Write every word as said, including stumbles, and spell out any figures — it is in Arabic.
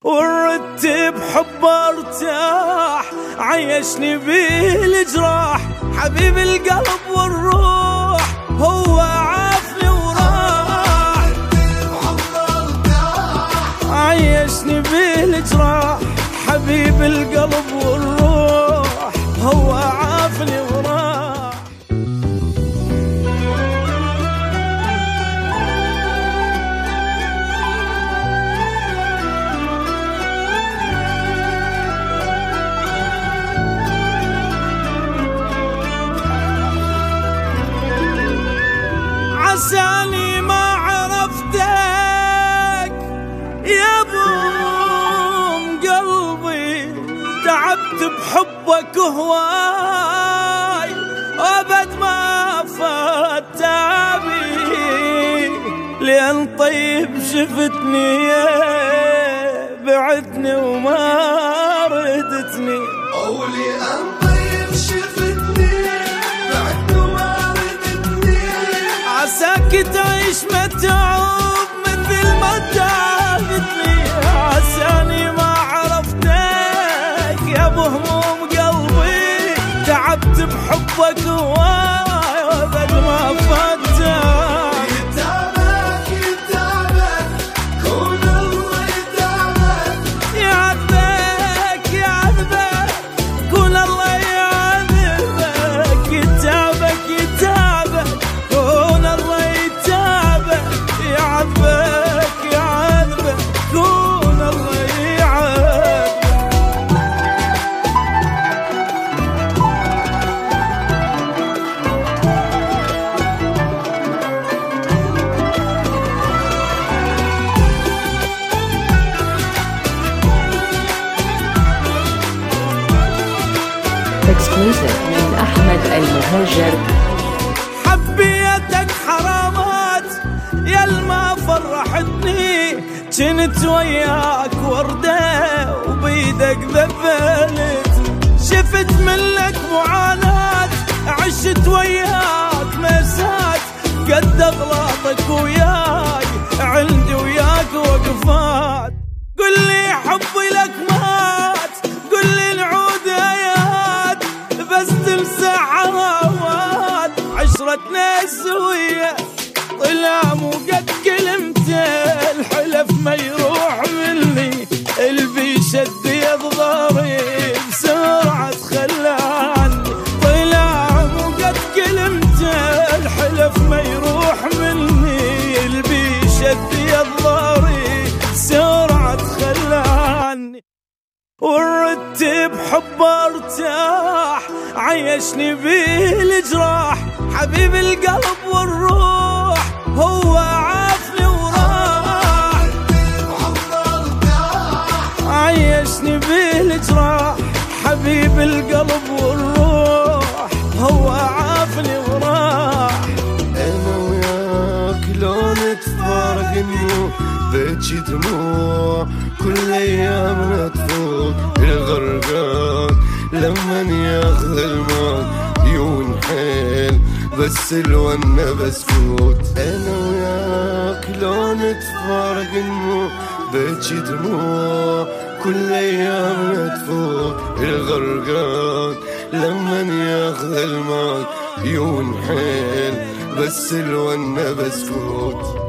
ورتب حب ارتاح عيشني بيه الجراح، حبيب القلب والروح هو عافني وراح. عيشني بيه الجراح حبيب القلب والروح هو عافني وراح. عساني ما عرفتك يا بوم قلبي، تعبت بحبك هواي وابد ما فات تعبي، لأن طيب شفتني بعدني وما ردتني، أو لأن طيب شفتني بعدني وما ردتني. عساك تعيش متعوب مثل ما تعبتني. عساني ما عرفتك يا بهموم قلبي، تعبت بحبك هواي وابد ما فاتك. يتعبك يتعبك كون الله يتعبك، يعذبك يعذبك كون الله يعذبك. يتعبك يتعبك كون الله يتعبك، يعذبك يعذبك كون الله يعذبك. Exclusive من أحمد المهاجر. حبيتك حرامات يالما فرحتني، جنت وياك وردة وبيدك ذبلتني. شفت منك معاناة عشت وياك مسات، قد اغلاطك وياي عندي وياك وقفات. قل لي حبي لك مات، قل لي نعود ايات، بس تمسح عوات عشرتنا سوية. طلع مو قد كلمته الحلف ما يروح مني، البي شد يضغري بسرعة تخلى عني. طلع مو قد كلمته الحلف ما يروح مني، البي شد يضغري بسرعة تخلى عني. ورتب حب ارتاح عيشني بيه الجراح، حبيب القلب والروح هو عافني وراح. عيشني بيه الجراح حبيب القلب والروح هو عافني وراح. أنا وياك لو نتفارق نموت بتجي دموع، كل أيامنا تفوت الغرقان لما ياخذ الموت عيون حيل، بس الونة بسكوت. أنا وياك لو نتفارق نموت بتجي دموع، كل أيامنا تفوت الغرقان لما ياخذ الموت عيون حيل، بس الونة بسكوت.